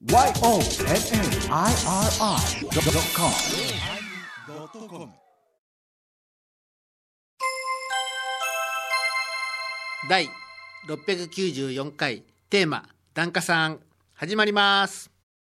YONNIRI.com 第694回テーマ檀家さん始まります。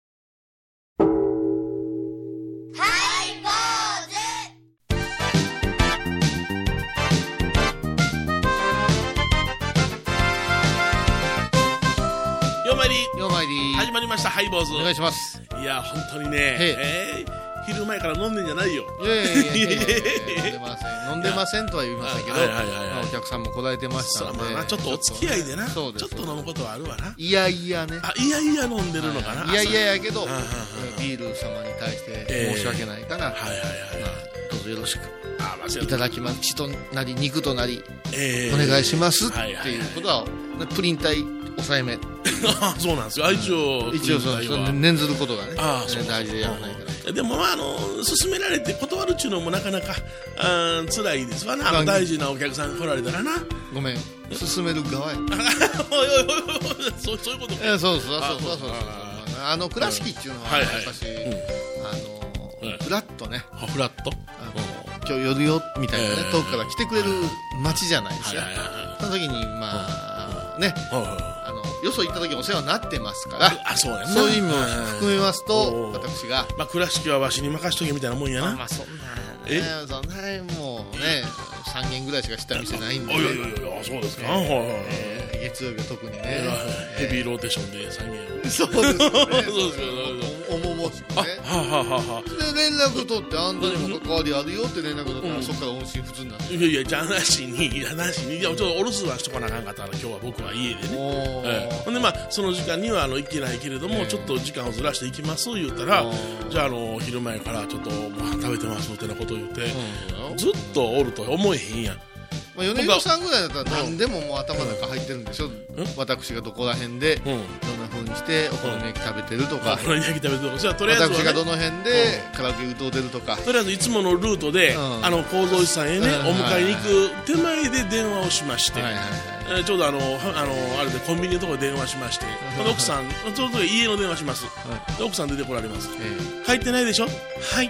ようまいり始まりました。ハイボーズお願いします。 いや本当にね、昼前から飲んでんじゃないよ。 いや飲んでませんとは言いませんけど、お客さんも来られてましたので、 ちょっとお付き合いでな、ちょっと飲むことはあるわな。 いやいやね、 いやいや飲んでるのかな。 いやいややけどビール様に対して申し訳ないから、どうぞよろしくいただきます。血となり肉となりお願いしますっていうことはプリン体抑えめそうなんですよ。一応念ずることがね大事でやらないから。 でも勧められて断るっちゅうのもなかなか辛いですわな。大事なお客さん来られたらな。 ごめん、勧める側やそういうことか。そう倉敷っていうのはやっぱしフラッとね、 フラット今日寄るよみたいなね、遠くから来てくれる街じゃないですか。その時にね、よそ行った時お世話になってますから、そういう意味も含めますと、私が倉敷はわしに任しとけみたいなもんやな。 そんなもうね3軒ぐらいしか知った店ないんで、 そうですか。 月曜日は特にねヘビーローテーションで3軒そうですねおももしくね。で連絡取って、あんたにも関わりあるよって連絡取ったら、そっから音信不通になって、 いやじゃなしにちょっとお留守はしとかなあかんかったら、今日は僕は家でね。ほんでその時間には行けないけれども、ちょっと時間をずらして行きます言ったら、じゃあ昼前からちょっと食べてますってなことを言って、ずっとおると思えへんやん。 米広さんぐらいだったら何でももう頭の中入ってるんでしょ。私がどこら辺でどんな風にしてお好み焼き食べてるとか、 お好み焼き食べてるとか、とりあえず私がどの辺でカラオケ歌うてるとか、 とりあえずいつものルートで幸三寺さんへねお迎えに行く手前で電話をしまして、ちょうどあれでコンビニのところで電話しまして、奥さんちょうど家の電話します。奥さん出てこられます。入ってないでしょ。はい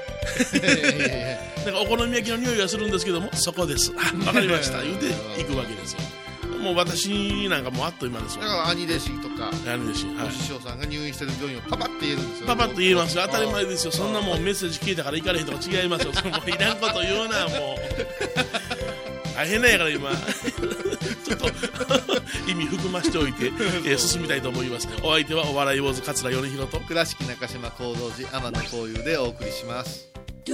なんかお好み焼きの匂いがするんですけども、そこです。わかりました言うて行くわけですよ。もう私なんかもうあっという間ですよ。 だから兄弟子とか兄弟子、 お師匠さんが入院してる病院をパパって言えるんですよ。 パパッと言えますよ。当たり前ですよ。そんなもんメッセージ聞いたから行かれへんとか違いますよ。もういらんこと言うな、もう大変なんやから今ちょっと意味含ましておいて、進みたいと思います。お相手はお笑い坊主桂米広と倉敷中島幸三寺天野幸雄でお送りします。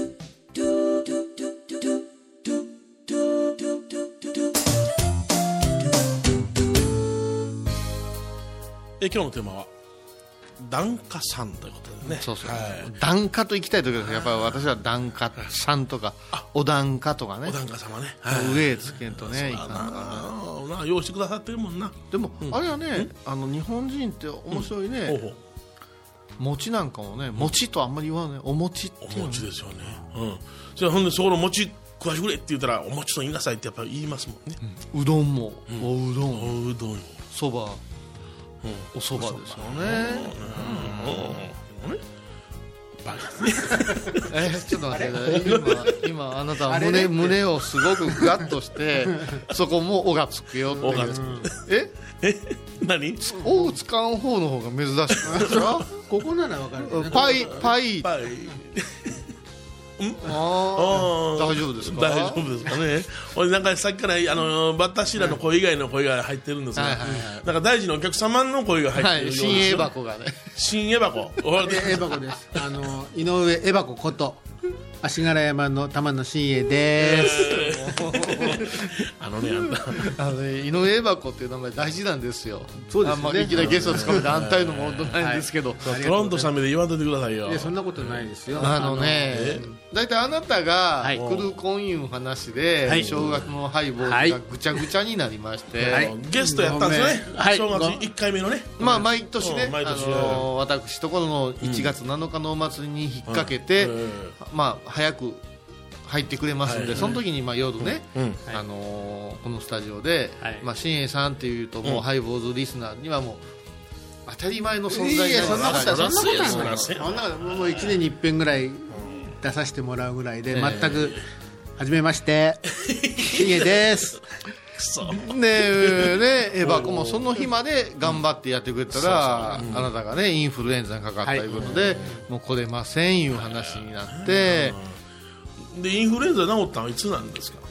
今日のテーマは檀家さんということでね。 檀家と行きたいときはやっぱり私は檀家さんとかお檀家とかね、 お檀家様ね、 上へつけんとねいかんかな。用意してくださってるもんな。 でもあれはね、日本人って面白いね。餅なんかもね、餅とあんまり言わない、お餅っていうの。 お餅ですよね。じゃあほんでそこの餅食わしてくれって言ったら、お餅と言いなさいってやっぱり言いますもんね。 うどんもおうどん、そば、おそばですよね。ちょっと待って、今あなたは胸をすごくガッとしてそこも「お」がつくよっていう何？ 「お」を使う方の方が珍しくないですか？ ここならわかる。 パイ大丈夫ですか？ 大丈夫ですかね。俺なんかさっきから私らの声以外の声が入ってるんですが、なんか大事なお客様の声が入ってるようです。 新エバコがね。 新エバコ。 エバコです。井上エバコこと足柄山の玉野真栄です。 あんた井上エバコっていう名前大事なんですよ。 そうですね。 あんまりいきなりゲストつかめて安泰のものないんですけど、 トロンとした目で言わんといてくださいよ。 いやそんなことないですよ。 だいたいあなたが来るこんいう話で正月のハイボールがぐちゃぐちゃになりまして、 ゲストやったんですね。正月1回目のね。 毎年ね、私ところの1月7日のお祭りに引っ掛けて早く入ってくれますんで、その時に夜ね、このスタジオで真栄さんっていうともうハイボーズリスナーにはもう当たり前の存在そんなことはない。そんなそもう1年に一遍ぐらい出させてもらうぐらいで、全く初めましてしげですエバコもその日まで頑張ってやってくれたら、あなたがねインフルエンザにかかったということで、もう来れませんいう話になって、 でインフルエンザ治ったのはいつなんですか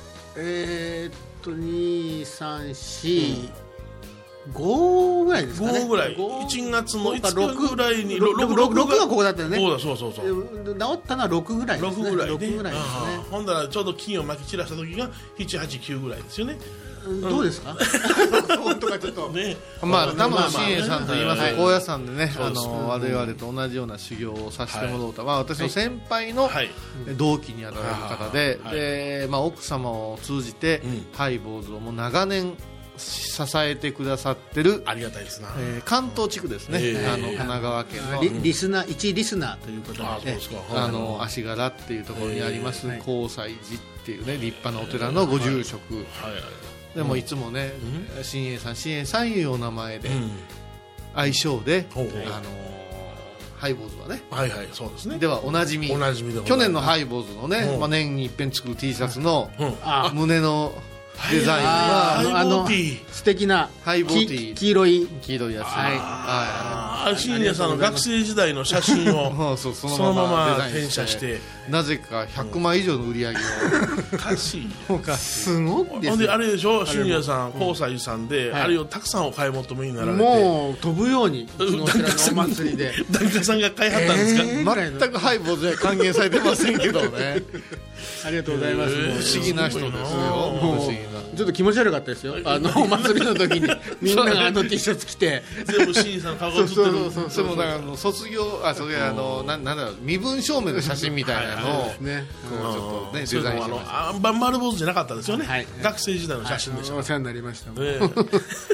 2、3、4、5ぐらいですかね。 5ぐらい1月の5日ぐらいに 6がここだったよね。 そう治ったのは6ぐらいですね。 6ぐらいね。 6ぐらいですね。 ほんだらちょうど金をまき散らした時が7、8、9ぐらいですよね。 どうですか本当かちょっとね。 まあ多分新栄さんと言いますと高野山でね、我々と同じような修行をさせてもらうと、私の先輩の同期にあたる方で、奥様を通じてハイボーズをもう長年支えてくださってる、 ありがたいですな、 関東地区ですね、神奈川県のリスナー1リスナーということで、 足柄っていうところにあります高西寺っていうね立派なお寺のご住職でもいつもね新栄さんいうお名前で愛称でハイボーズはね、 そうですね、 ではおなじみ去年のハイボーズのね、年に一遍作る T シャツの胸のデザインは素敵なハイボーティー黄色いやつ、 新谷さんの学生時代の写真をそのまま転写してなぜか100枚以上の売り上げをおかしいすごくですほんであれでしょ、新谷さん高西さんであれをたくさんお買い求めになられて、 もう飛ぶようにお祭りで檀家さんが買いはったんですか、 全くハイボーズに還元されてませんけどねありがとうございます。 不思議な人ですよ。 ちょっと気持ち悪かったですよ。お祭りの時にみんながT シャツ着て全部新井さんの顔が写ってる。 それもだから卒業それなんだろう身分証明の写真みたいなのをねこうちょっとねデザインしてました。 あんま丸坊主じゃなかったですよね。学生時代の写真でした。 お世話になりました。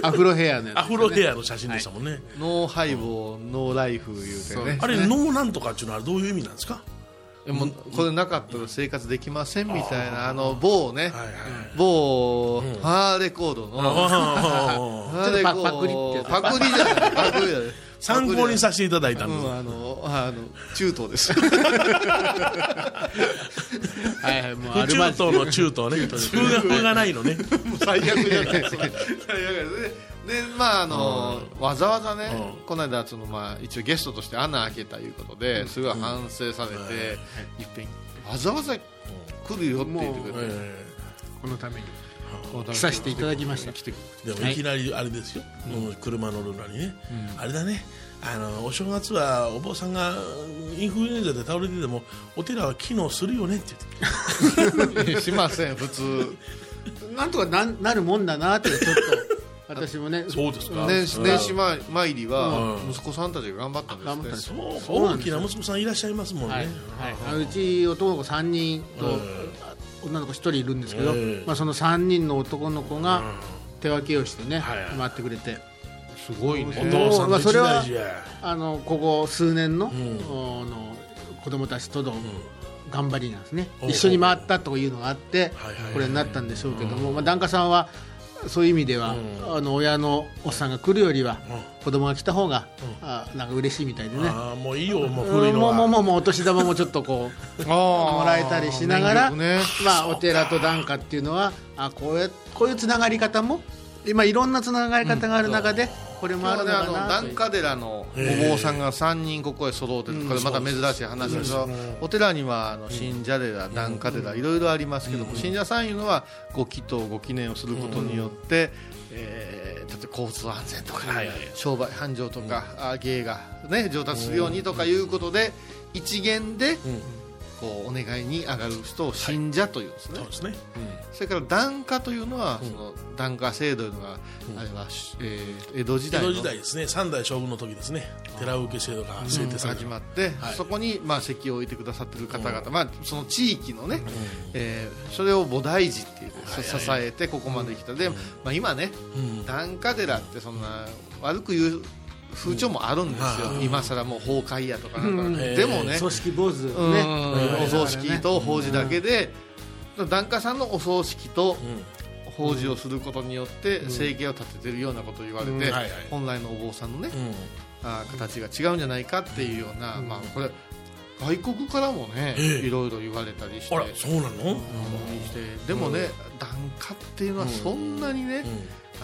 アフロヘアのやつ。 アフロヘアの写真でしたもんね。 ノーハイボーノーライフ言うてね。 あれノーなんとかっていうのはどういう意味なんですか。 もうこれなかったら生活できませんみたいな某ね某ハーレコードのパクリじゃない参考にさせていただいたんです。 中東です。 中東の中東ね。風がないのね。 最悪じゃないですか。でわざわざね、この間一応ゲストとして穴開けたいうことですごい反省されて、いっぺんわざわざ来るよって言ってくれて、 このために来させていただきました。 でもいきなりあれですよ、車乗るのにね、あれだね、お正月はお坊さんがインフルエンザで倒れててもお寺は機能するよねって言ってしません普通なんとか なるもんだなってちょっと私もね、 そうですか。 年始参りは息子さんたちが頑張ったんですね。 大きな息子さんいらっしゃいますもんね。 うち男の子3人と女の子1人いるんですけど、その3人の男の子が手分けをしてね回ってくれて、 すごいね。 お父さんの一大事や。 ここ数年の子供たちとの頑張りなんですね。一緒に回ったというのがあってこれになったんでしょうけども、檀家さんはそういう意味では、親のおっさんが来るよりは、子供が来た方が、なんか嬉しいみたいでね。 もういいよ、もう古いのは。 もうお年玉もちょっとこうもらえたりしながら、お寺と檀家っていうのはこういうつながり方も今いろんなつながり方がある中で、これもあるのかな。 檀家寺のお坊さんが3人ここへ揃うて、これまた珍しい話ですが、お寺には信者寺、檀家寺いろいろありますけども、信者さんいうのはご祈祷ご記念をすることによって、例えば交通安全とか商売繁盛とか芸がね上達するようにとかいうことで一元でこうお願いに上がる人を信者というんですね。 そうですね。 それから檀家というのは、その檀家制度というのが、あれは、江戸時代ですね。三代将軍の時ですね。寺受け制度が制定されて始まって、そこに席を置いてくださっている方々、その地域のね、それを菩提寺っていう支えてここまで来た。で、今ね、檀家寺ってそんな悪く言う風潮もあるんですよ。今更もう崩壊やとかなんか、でもね、 葬式坊主ね、 お葬式と法事だけで、檀家さんのお葬式と法事をすることによって生計を立ててるようなことを言われて、本来のお坊さんのね、形が違うんじゃないかっていうような、これ外国からもね、いろいろ言われたりして、 あらそうなの、 でもね、檀家っていうのはそんなにね、なんていうの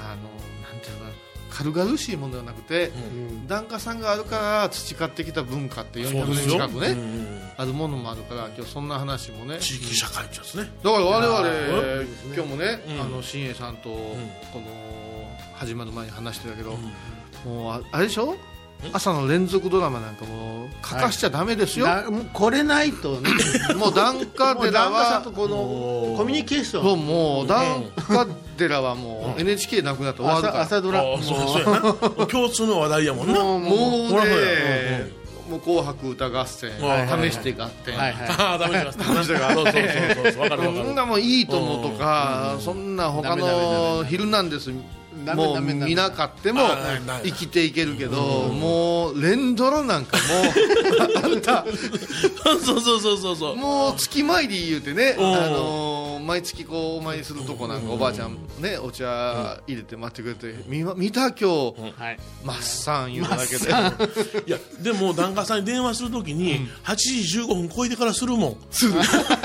軽々しいものではなくて、檀家さんがあるから培ってきた文化って400年近くね、あるものもあるから、今日そんな話もね、 地域社会ですね。 だから我々、今日もね、新栄さんとこの始まる前に話してたけど、もうあれでしょ、朝の連続ドラマなんかも欠かしちゃダメですよ。 これないとね、 もう檀家寺はさんとこのコミュニケーション、 もう檀家寺はもう NHK なくなって終わるから、 朝ドラそうやな、共通の話題やもんな。 もうね、もう紅白歌合戦、試して合点、試して合点、そんなもんいいともとか、そんな他のヒルナンデスもう見なかっても生きていけるけど、もう連ドラなんかもうあんたそうもう月参り言うてね、毎月こうお参りするとこなんか、おばあちゃんね、お茶入れて待ってくれて、見た今日マッサン言うだけで、 いやでも檀家さんに電話するときに8時15分超えてからするもん。する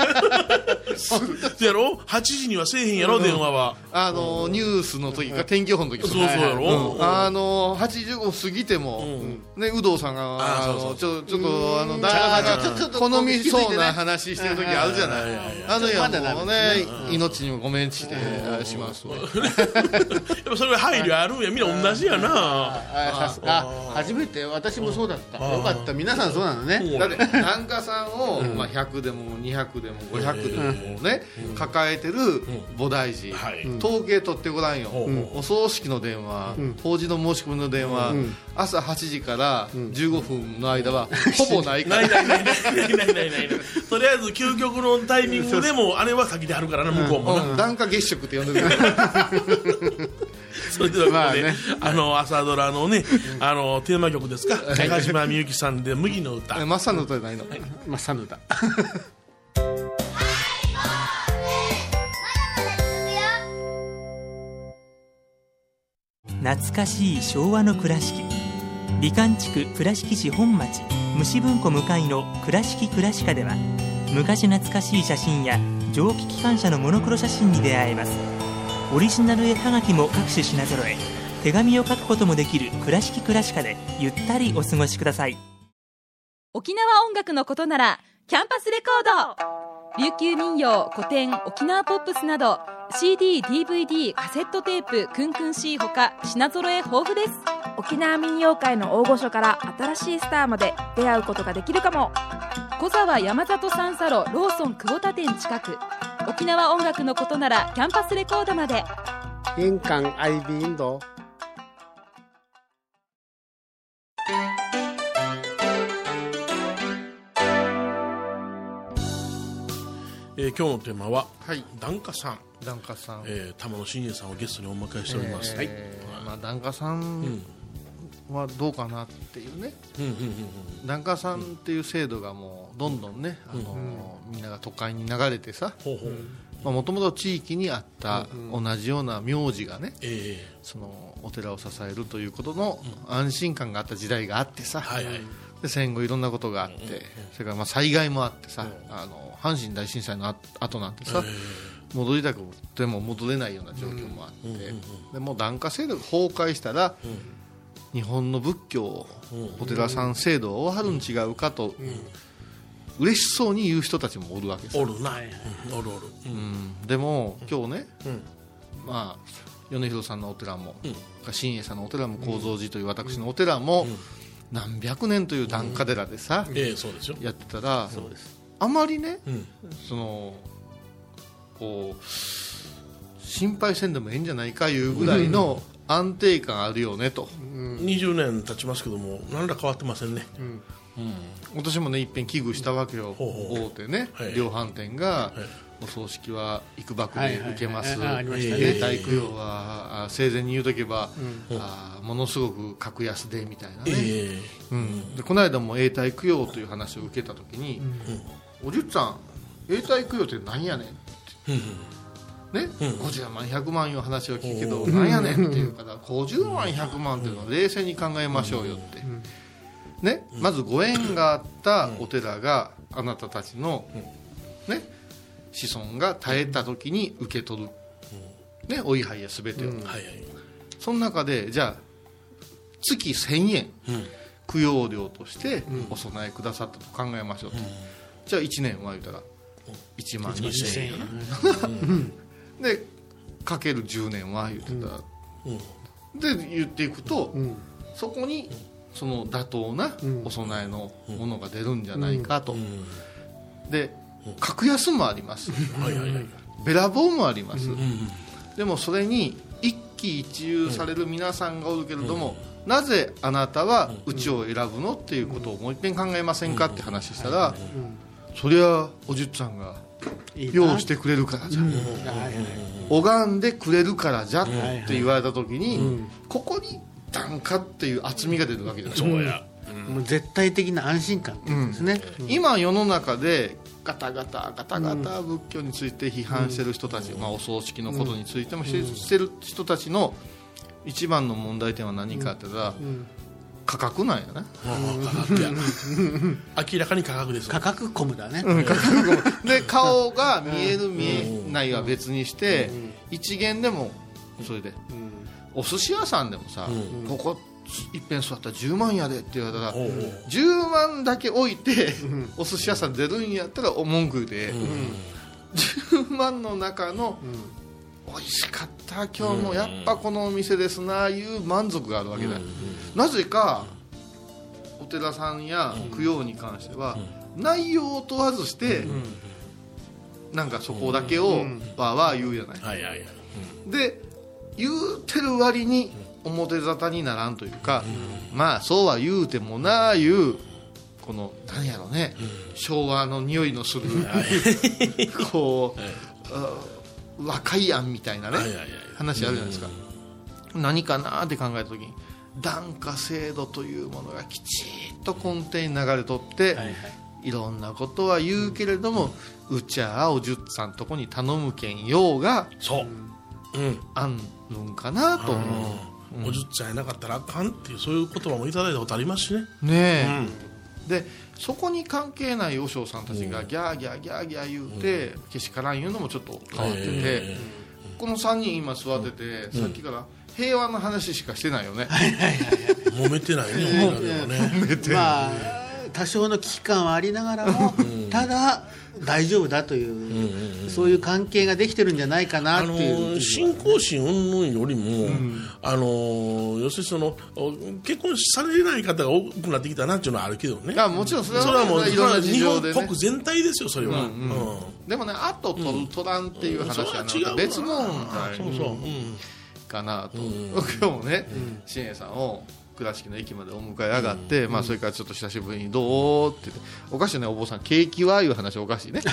やろ、8時にはせえへんやろ、電話は。 ニュースの時か天気予報の時、 そうやろ、 8時15分過ぎてもね、有働さんがちょっと好みそうな話してる時あるじゃない。いやもうね、命にもごめんしてしますわ。 それは配慮あるんや、みんな同じやな。 初めて、私もそうだった。よかった、皆さんそうなのね。 だって檀家さんを100でも200でも500でもね、抱えてる菩提寺、統計取ってごらんよ。お葬式の電話、法事の申し込みの電話、朝8時から15分の間はほぼないから。 ない。とりあえず究極のタイミングでもあれは先であるからな、向こうもな。 檀家月食って呼んでるから。 それではここで、朝ドラのね、テーマ曲ですか、中島みゆきさんで麦の歌。 マッサンの歌じゃないの。 マッサンの歌。 懐かしい昭和の倉敷、美観地区倉敷市本町虫文庫向かいの倉敷倉歯科では、昔懐かしい写真や蒸気機関車のモノクロ写真に出会えます。オリジナル絵はがきも各種品揃え、手紙を書くこともできる倉敷倉歯科でゆったりお過ごしください。 沖縄音楽のことならキャンパスレコード、琉球民謡、古典、沖縄ポップスなど CD、DVD、カセットテープ、クンクン C ほか品揃え豊富です。 沖縄民謡界の大御所から新しいスターまで出会うことができるかも。 小沢山里三佐路ローソン久保田店近く。沖縄音楽のことならキャンパスレコードまで。 印港 IB 印度。 今日のテーマは、檀家さん。 檀家さん、 玉野真也さんをゲストにお迎えしております。 檀家さんはどうかなっていうね。檀家さんっていう制度がもうどんどんね、みんなが都会に流れてさ、もともと地域にあった同じような名字がね、そのお寺を支えるということの安心感があった時代があってさ、で戦後いろんなことがあって、それから災害もあってさ、阪神大震災の後なんてさ、戻りたくても戻れないような状況もあって、でもう檀家制度が崩壊したら、日本の仏教お寺さん制度は終わるん違うかと、嬉しそうに言う人たちもおるわけです。 おるな、おる。 でも今日ね、米広さんのお寺も、新栄さんのお寺も、高蔵寺という私のお寺も、何百年という檀家寺でさ、やってたら、あまりね、そのこう心配せんでもいいんじゃないかいうぐらいの安定感あるよねと。 20年経ちますけども何ら変わってませんね。 私もねいっぺん危惧したわけよ。大手ね、量販店が、お葬式は幾ばくで受けます、永代供養は生前に言うとけば、ものすごく格安でみたいなね、でこの間も永代供養という話を受けた時に、おじゅっさん永代供養って何やねんって、 ね、50万100万いう話を聞くけどなんやねんっていうから50万100万っていうのを冷静に考えましょうよって、ね、まずご縁があったお寺があなたたちの、ね、子孫が絶えた時に受け取る、ね、お位牌や全てを、その中でじゃあ月1000円、供養料としてお供えくださったと考えましょうと、じゃあ1年は言うたら1万2000円やな、でかける10年は言ってたら、で言っていくと、そこにその妥当なお供えのものが出るんじゃないかと、で格安もあります、べらぼうもあります、でもそれに一喜一憂される皆さんがおるけれども、なぜあなたはうちを選ぶのっていうことをもう一遍考えませんかって話したら、そりゃおじゅっちゃんが用意してくれるからじゃ、拝んでくれるからじゃって言われた時に、ここに檀家っていう厚みが出るわけじゃない。 そうや、 もう絶対的な安心感っていうですね、 今世の中でガタガタ仏教について批判してる人たち、お葬式のことについてもしてる人たちの一番の問題点は何かって言ったら、価格なんやな、 価格や明らかに価格です。 価格コムだね、 価格コムで顔が見える見えないは別にして、一元でもそれで、お寿司屋さんでもさ、ここいっぺん座ったら10万やでって言われたら、10万だけ置いてお寿司屋さん出るんやったらお文句で、10万の中の美味しかった今日もやっぱこのお店ですないう満足があるわけだ、なぜかお寺さんや供養に関しては内容を問わずして、なんかそこだけをわーわー言うじゃない、で言うてる割に表沙汰にならんというか、まあそうは言うてもなあいうこの何やろね、昭和の匂いのするこう若い案みたいなね話あるじゃないですか。何かなって考えた時に檀家制度というものがきちっと根底に流れとって、いろんなことは言うけれども、うちゃおじゅっさんとこに頼むけんようがあんのんかなと思う。 おじゅっちゃんやなかったらあかんっていう、そういう言葉もいただいたことありますしね。 でそこに関係ない和尚さんたちがギャーギャーギャーギャー言うて、けしからん言うのもちょっと変わってて、この3人今座ってて、さっきから平和の話しかしてないよね。 揉めてないね。 まあ多少の危機感はありながらも、ただ大丈夫だという、そういう関係ができてるんじゃないかなっていう、 信仰心云々よりも、要するにその結婚されない方が多くなってきたなっていうのはあるけどね。 もちろんそれはもういろんな事情でね、 日本国全体ですよそれは。 でもね、あと取る取らんっていう話はなんか別問題かなと。今日もね、新栄さんを倉敷の駅までお迎え上がって、それからちょっと久しぶりにどうって言って、おかしいねお坊さん景気はいう話おかしいね。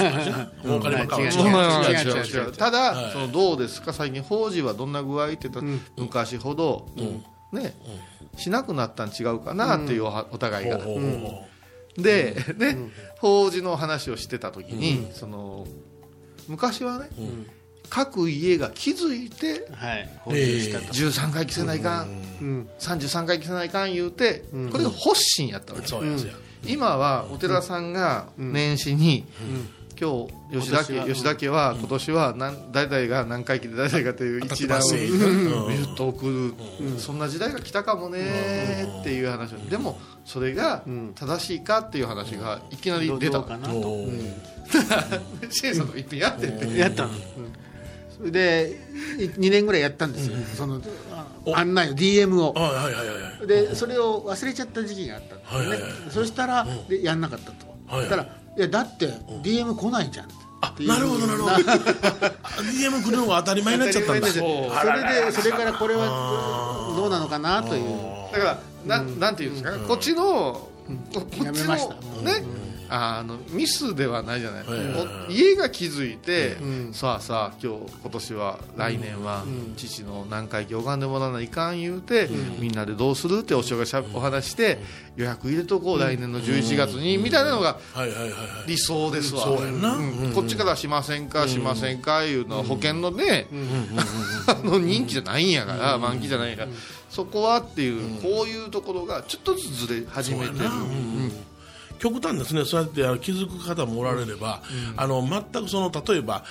ただそのどうですか最近法事はどんな具合って言ったら、昔ほどねしなくなったん違うかなっていうお互いが。でね、法事の話をしてた時に、その昔はね、各家が気づいて、13回着せないかん、33回着せないかん言うて、これが発心やったわけ。今はお寺さんが年始に、今日吉田家は今年は誰々が何回着て誰々がという一覧を見ると送る、そんな時代が来たかもねっていう話。でもそれが正しいかっていう話がいきなり出た。シェイさんとか一品やっててやったの。それで2年ぐらいやったんですよ、その案内を DM を、でそれを忘れちゃった時期があったんですね。そしたらやんなかったと。そしたらいやだって DM 来ないじゃんって。 なるほどなるほど。DM 来るのが当たり前になっちゃったんだ。 それからこれはどうなのかなという。 だからなんていうんですか、こっちのやめましたね、 ミスではないじゃない、家が気づいて、さあ今年は来年は父の何回忌拝んでもらわないかん言うて、みんなでどうするってお話して予約入れとこう、来年の11月にみたいなのが理想ですわ。こっちからしませんかいうのは保険のね任期じゃないんやから、満期じゃないから、そこはっていう、こういうところがちょっとずつずれ始めてる。 極端ですね。そうやって気づく方もおられれば、全く例えば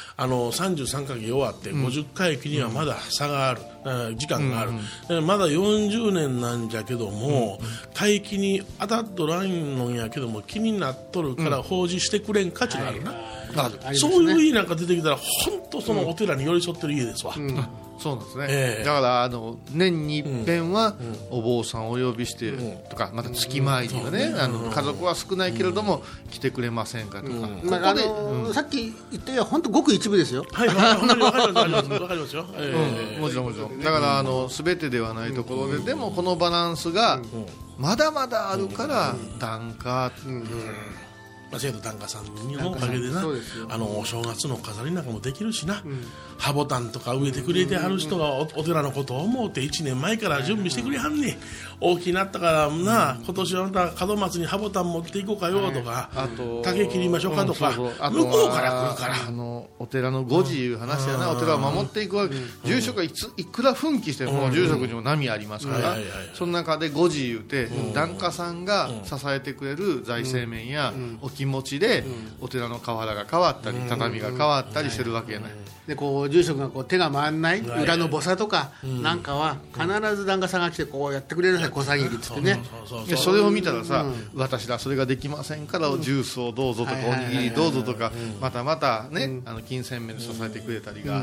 33回忌終わって50回忌にはまだ差がある、時間がある、まだ40年なんじゃけども、会期に当たっとらんのんやけども気になっとるから奉仕してくれん価値があるな、そういう家なんか出てきたら本当そのお寺に寄り添ってる家ですわ。 そうなんですね、だから年に一遍はお坊さんをお呼びしてとか、また月前にはね、家族は少ないけれども来てくれませんかとか、 さっき言ったように本当ごく一部ですよ。 はい、わかりますよ。 もちろんだから全てではないところで、でもこのバランスがまだまだあるから檀家、 生徒檀家さんのおかげでな、お正月の飾りなんかもできるしな、ハボタンとか植えてくれてはる人がお寺のことを思うて1年前から準備してくれはんねん。大きくなったからな、今年はまた門松にハボタン持っていこうかよとか、竹切りましょうかとか、向こうから来るから。 お寺の誤字いう話やな、お寺を守っていくわけ、住職がいくら奮起しても住職にも波ありますから、その中で誤字言うて、檀家さんが支えてくれる財政面やお気持ちでお寺の瓦が変わったり畳が変わったりしてるわけやない。 で住職が手が回らない裏の菩薩とかなんかは必ず檀家さんが来てこうやってくれるんですよ、小さぎりっつってね。 それを見たらさ、私らそれができませんからジュースをどうぞとかおにぎりどうぞとか、またまたね金銭面で支えてくれたりがあって、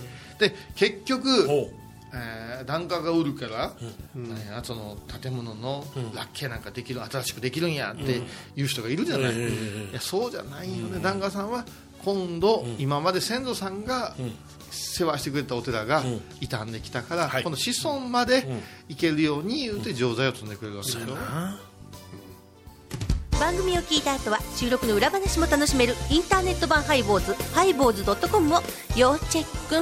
で結局檀家が売るから、その建物のラッケなんかできる、新しくできるんやっていう人がいるじゃない、いやそうじゃないよね。檀家さんは今度、今まで先祖さんが世話してくれたお寺が傷んできたから、この子孫まで行けるように言うて錠剤を積んでくれるわけですよ。 番組を聞いた後は収録の裏話も楽しめるインターネット版ハイボーズ、ハイボーズ .com を要チェック。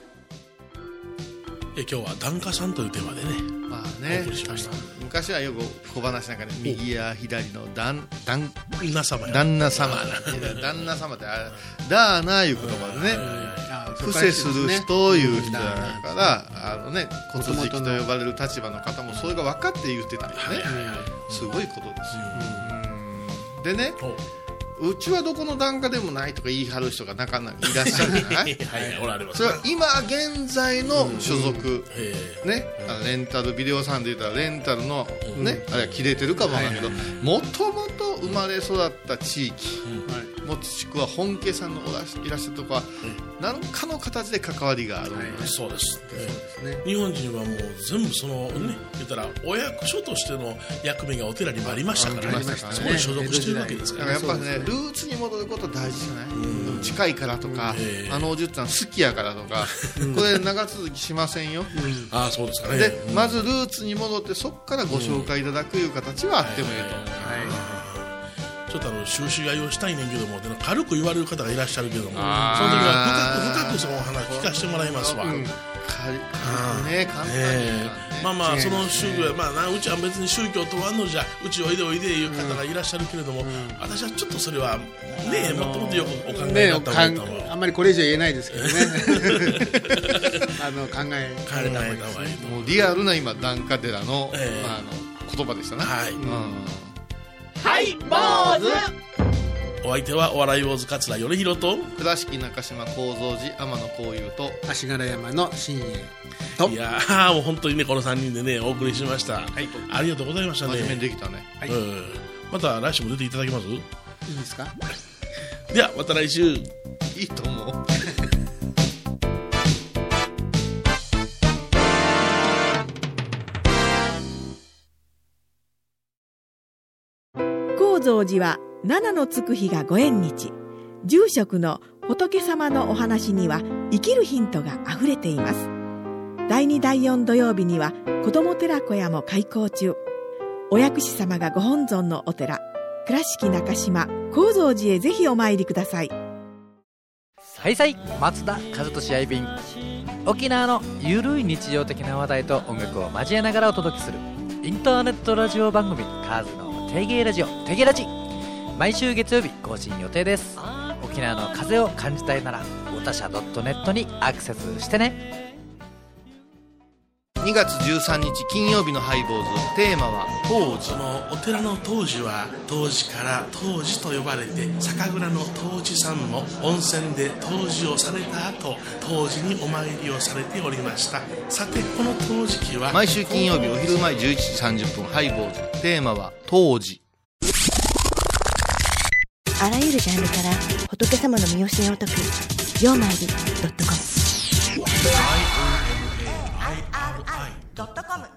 今日は檀家さんというテーマでね、お送りしました。 昔はよく小話なんかで、右や左の旦那様旦那様ってダーナいう言葉でね、伏せする人いう人だから骨敷と呼ばれる立場の方もそれが分かって言ってたんですね。すごいことですよ。でね、うちはどこの檀家でもないとか言い張る人がなかなかいらっしゃるじゃないそれは今現在の所属、レンタルビデオさんで言ったらレンタルの、あれは切れてるかもわからんけど、もともと生まれ育った地域、もしくは本家さんのいらっしゃるとか、何かの形で関わりがある、 そうです、日本人はもう全部その言ったらお役所としての役目がお寺にもありましたからね、そこに所属しているわけですから、 やっぱねルーツに戻ること大事じゃない、近いからとか、おじゅっちゃん好きやからとかこれ長続きしませんよ。 そうですかね。 でまずルーツに戻ってそこからご紹介いただくいう形はあってもいいと思う。 ちょっと収集買いをしたいねんけども、軽く言われる方がいらっしゃるけども、その時は深くそのお話聞かせてもらいますわ。その宗教はうちは別に宗教とはんのじゃ、うちおいでおいでいう方がいらっしゃるけれども、私はちょっとそれはもっともっとよくお考えになった方がいいと思う。 あんまりこれ以上言えないですけどね考えた方がいい。 もうリアルな今檀家寺の言葉でしたね。 ハイボーズ。 お相手はお笑い坊主桂米広と倉敷中島幸三寺天野幸雄と足柄山の新栄と、 いやーもう本当にねこの3人でねお送りしました、ありがとうございましたね。 真面目にできたね、 また来週も出ていただけます？いいですか？ ではまた来週。 いいと思う。 高蔵寺は七のつく日がご縁日。住職の仏様のお話には生きるヒントがあふれています。第2第4土曜日には子ども寺小屋も開校中。お薬師様がご本尊のお寺倉敷中島・高蔵寺へぜひお参りください。 はいさい、松田和俊愛便。沖縄のゆるい日常的な話題と音楽を交えながらお届けするインターネットラジオ番組カーズのテゲラジオ、テゲラジ。毎週月曜日更新予定です。沖縄の風を感じたいならおたしゃ.net にアクセスしてね。 2月13日金曜日のハイボーズ、テーマは当時。 お寺の当時は当時から当時と呼ばれて、酒蔵の当時さんも温泉で当時をされた後、当時にお参りをされておりました。さてこの当時期は毎週金曜日お昼前11時30分ハイボーズ、テーマは当時。 あらゆるジャンルから仏様の身教えを解くようまいり.com。